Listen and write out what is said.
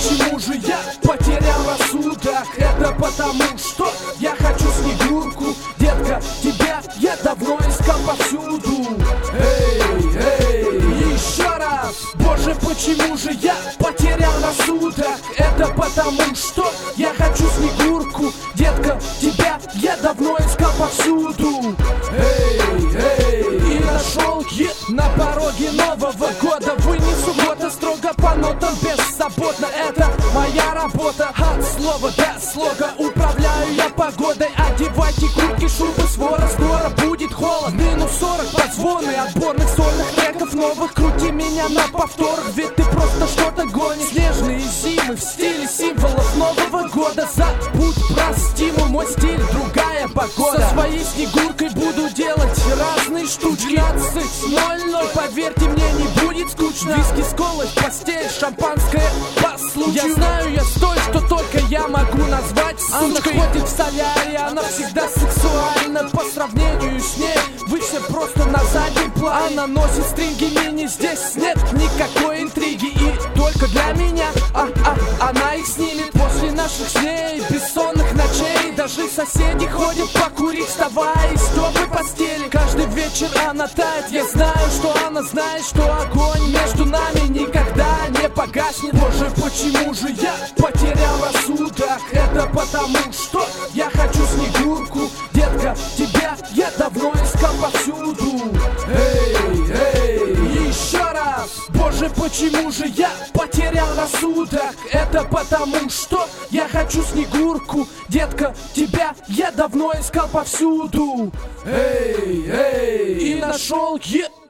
почему же я потерял рассудок? Это потому, что я хочу Снегурку. Детка, тебя я давно искал повсюду. Эй, эй, еще раз. Боже, почему же я потерял рассудок? Это потому, что я хочу Снегурку. Детка, тебя я давно искал повсюду. Эй, эй, и нашел на пороге Нового года. Вынесу года строго по нотам, беззаботно. Это моя работа, от слова до слога. Управляю я погодой. Одевайте куртки, шубы, свора. Скоро будет холод, минус 40. Позвоны отборных сольных треков новых. Крути меня на повторах, ведь ты просто что-то гонишь. Снежные зимы в стиле символов Нового года. Забудь про стимул, мой стиль, другая погода. Со своей Снегуркой буду делать разные штучки. 12:00, поверьте мне, не будет скучно. Виски с колой в постель, шампанское по случаю. Я знаю, я той, что только я могу назвать сучкой. Она ходит в солярий, она всегда сексуальна. По сравнению с ней вы все просто на заднем плане. Она носит стринги мини, здесь нет никакой интриги. И только для меня она их снимет. После наших с ней бессонных ночей даже соседи ходят покурить, вставая из теплой постели. Каждый вечер она тает, я знаю, что она знает, что огонь между нами никогда не погаснет. Боже, почему же я потерял рассудок? Это потому, что я хочу Снегурку. Детка, тебя я давно искал повсюду. Эй, эй, еще раз. Боже, почему же я потерял рассудок? Это потому, что я хочу Снегурку. Детка, тебя я давно искал повсюду. Эй, эй, и нашел